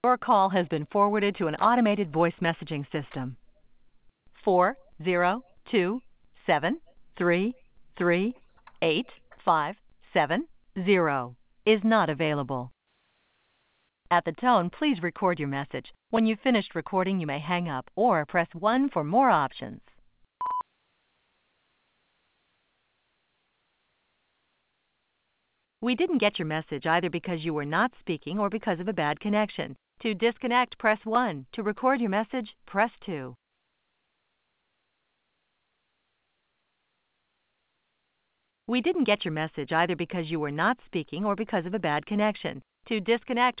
Your call has been forwarded to an automated voice messaging system. 402-733-8570 is not available. At the tone, please record your message. When you've finished recording, you may hang up or press 1 for more options. We didn't get your message either because you were not speaking or because of a bad connection. To disconnect, press 1. To record your message, press 2. We didn't get your message either because you were not speaking or because of a bad connection. To disconnect,